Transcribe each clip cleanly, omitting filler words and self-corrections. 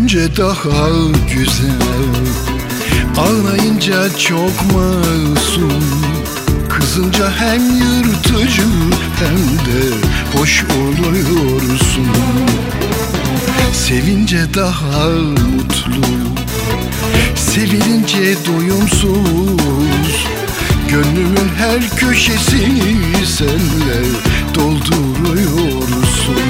Gülünce daha güzel, ağlayınca çok masum, kızınca hem yırtıcı hem de hoş oluyorsun. Sevince daha mutlu, sevilince doyumsuz, gönlümün her köşesini senle dolduruyorsun.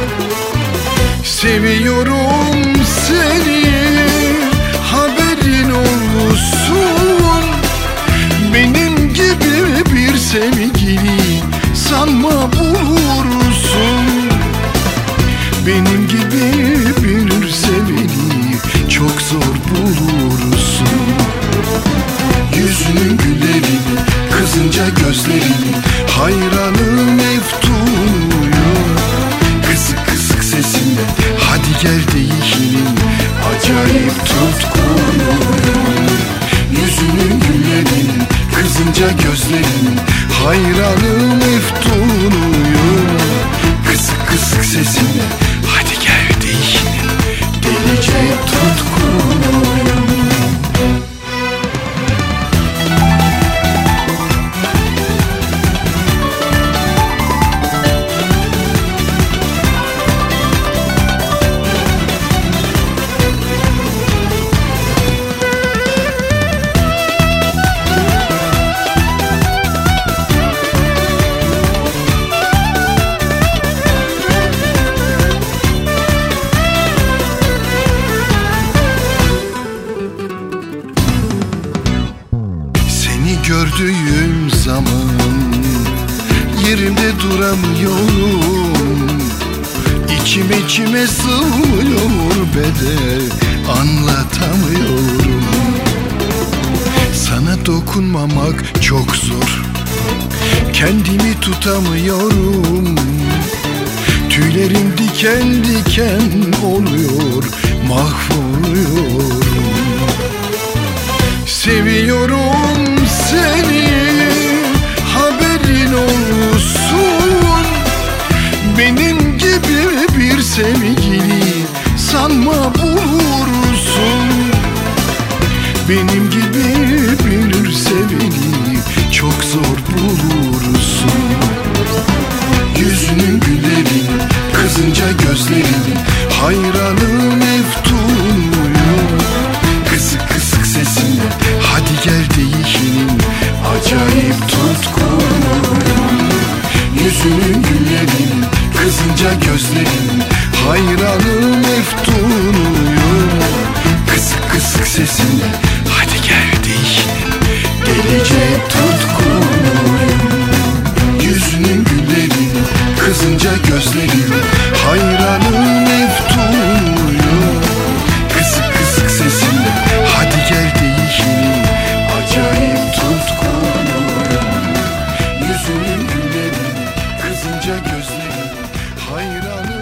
Seviyorum seni, haberin olsun. Benim gibi bir sevgili sanma bulursun. Benim gibi bir sevgili çok zor bulursun. Yüzünün güllerini, kızınca gözlerini, hayranım meftunuyum. Kısık kısık sesinle hadi gel deyişinin acayip tutkunuyum. Yüzünün güllerini, kızınca gözlerini, hayranım meftunuyum. Kısık kısık sesinle hadi gel deyişinin delice tutkunuyum. Gördüğüm zaman yerimde duramıyorum. İçime sığmıyor be de anlatamıyorum. Sana dokunmamak çok zor, kendimi tutamıyorum. Tüylerim diken diken oluyor, mahvoluyorum. Seviyorum seni, haberin olsun. Benim gibi bir sevgili sanma bulursun. Benim gibi bir sevgili çok zor bulursun. Yüzünün güllerini, kızınca gözlerini, hayranım meftunuyum. Kısık kısık sesinle hadi gel deyişinin acayip tutkunuyum. Yüzünün güllerini, kızınca gözlerini, hayranım meftunuyum. Kısık kısık sesinle hadi gel deyişinin delice tutkunuyum. Yüzünün güllerini, kızınca gözlerini, hayranım meftunuyum. Kısık kısık sesinle hadi gel deyişinin acayip tutkunuyum. Yüzünün güllerini, kızınca gözlerini, hayranım